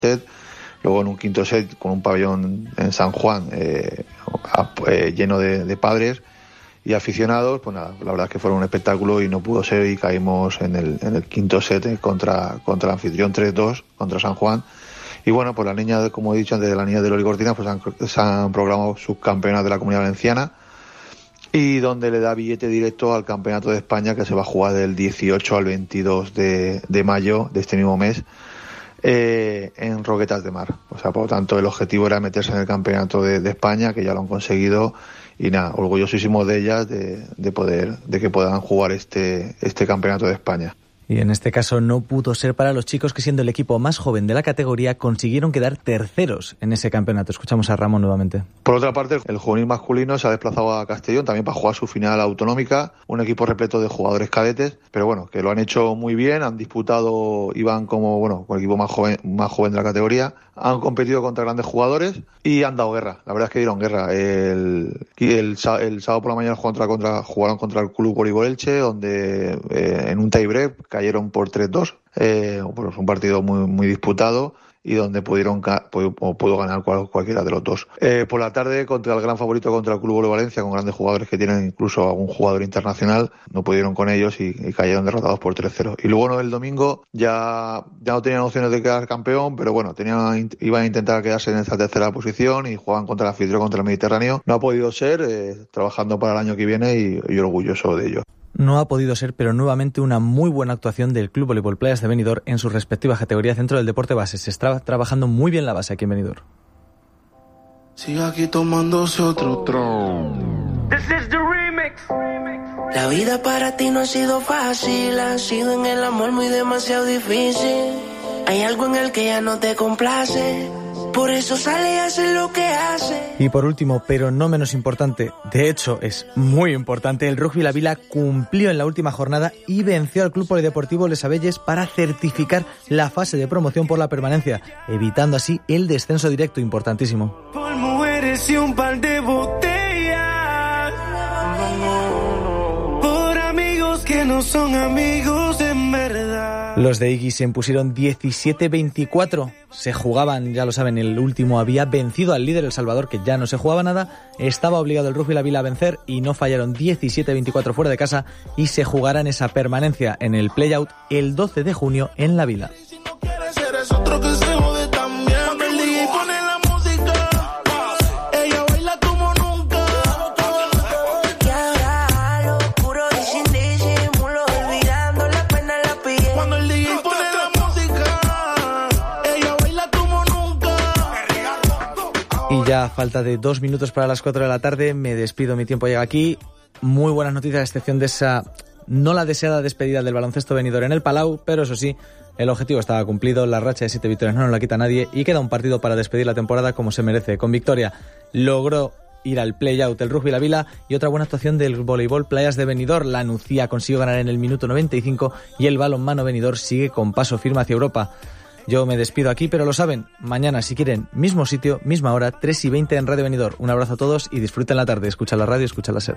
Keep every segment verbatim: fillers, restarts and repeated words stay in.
set, luego en un quinto set con un pabellón en San Juan eh, eh, lleno de, de padres y aficionados, pues nada, la verdad es que fueron un espectáculo y no pudo ser y caímos en el, en el quinto set contra, contra el anfitrión tres dos, contra San Juan. Y bueno, pues las niñas, como he dicho antes, de las niñas de Loli Cortina, pues han, se han proclamado subcampeonas de la Comunidad Valenciana y donde le da billete directo al Campeonato de España que se va a jugar del dieciocho al veintidós de, de mayo de este mismo mes eh, en Roquetas de Mar. O sea, por lo tanto, el objetivo era meterse en el Campeonato de, de España, que ya lo han conseguido. Y nada, orgullosísimos de ellas de, de poder, de que puedan jugar este, este campeonato de España. Y en este caso no pudo ser para los chicos que, siendo el equipo más joven de la categoría, consiguieron quedar terceros en ese campeonato. Escuchamos a Ramón nuevamente. Por otra parte, el juvenil masculino se ha desplazado a Castellón también para jugar su final autonómica, un equipo repleto de jugadores cadetes, pero bueno, que lo han hecho muy bien, han disputado, iban como, bueno, con el equipo más joven, más joven de la categoría, han competido contra grandes jugadores y han dado guerra. La verdad es que dieron guerra. El, el, el sábado por la mañana jugaron contra, jugaron contra el Club Voleibol Elche, donde eh, en un tiebreak cayeron por tres dos. Eh, pues un partido muy, muy disputado y donde pudieron pudo, pudo ganar cual, cualquiera de los dos. Eh, por la tarde, contra el gran favorito, contra el Club Voleibol Valencia, con grandes jugadores que tienen incluso algún jugador internacional, no pudieron con ellos y, y cayeron derrotados por tres cero. Y luego, no, el domingo ya, ya no tenían opciones de quedar campeón, pero bueno, tenían, iban a intentar quedarse en esa tercera posición y jugaban contra el anfitrión, contra el Mediterráneo. No ha podido ser, eh, trabajando para el año que viene y, y orgulloso de ello. No ha podido ser, pero nuevamente una muy buena actuación del Club Voleibol Playas de Benidorm en su respectiva categoría centro del deporte base. Se está trabajando muy bien la base aquí en Benidorm. Sigue aquí tomándose otro tron. This is the remix. La vida para ti no ha sido fácil, ha sido en el amor muy demasiado difícil. Hay algo en el que ya no te complace, por eso sale y hace lo que hace. Y por último, pero no menos importante, de hecho es muy importante, el Rugby La Vila cumplió en la última jornada y venció al Club Polideportivo Les Abelles para certificar la fase de promoción por la permanencia, evitando así el descenso directo, importantísimo. Por mujeres y un par de botellas, por amigos que no son amigos en verdad. Los de Iggy se impusieron diecisiete veinticuatro. Se jugaban, ya lo saben, el último había vencido al líder El Salvador, que ya no se jugaba nada. Estaba obligado el Rugby La Vila a vencer y no fallaron. Diecisiete veinticuatro fuera de casa y se jugarán esa permanencia en el playout el doce de junio en La Vila. Y ya a falta de dos minutos para las cuatro de la tarde, me despido, mi tiempo llega aquí. Muy buenas noticias, a excepción de esa, no la deseada despedida del baloncesto Benidorm en el Palau, pero eso sí, el objetivo estaba cumplido, la racha de siete victorias no nos la quita nadie y queda un partido para despedir la temporada como se merece. Con victoria logró ir al play-out el Rugby La Vila y otra buena actuación del voleibol Playas de Benidorm. La Nucía consiguió ganar en el minuto noventa y cinco y el balonmano Benidorm sigue con paso firme hacia Europa. Yo me despido aquí, pero lo saben, mañana, si quieren, mismo sitio, misma hora, tres y veinte en Radio Benidorm. Un abrazo a todos y disfruten la tarde. Escucha la radio, escucha la SER.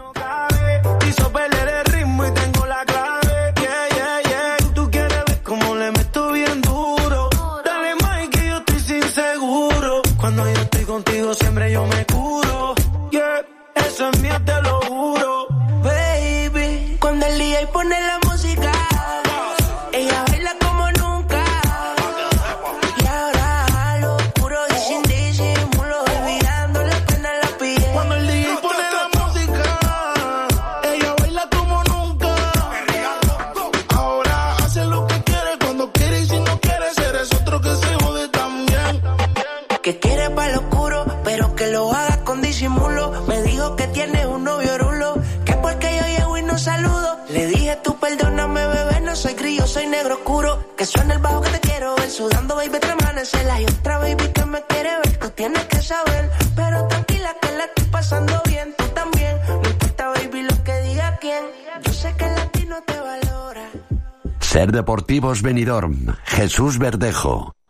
Cuando yo estoy contigo siempre yo me curo. Yeah, eso es mío, te lo juro. Baby, cuando el D J pone la música, ella baila como nunca. Y ahora lo puro y sin disimulo, olvidando la pena la piel. Cuando el D J pone la música, ella baila como nunca. Ahora hace lo que quiere, cuando quiere y si no quiere, eres otro que se jode también. Que quiere pa' lo oscuro, pero que lo haga con disimulo. Me dijo que tiene un novio rulo, que porque yo llego y no saludo. Le dije tú perdóname bebé, no soy grillo, soy negro oscuro. Que suena el bajo que te quiero ver, sudando baby te amanecelas. Y otra baby que me quiere ver, tú tienes que saber. Pero tranquila que la estoy pasando bien, tú también. No importa baby lo que diga quién, yo sé que el latino te valora. SER Deportivos Benidorm, Jesús Verdejo.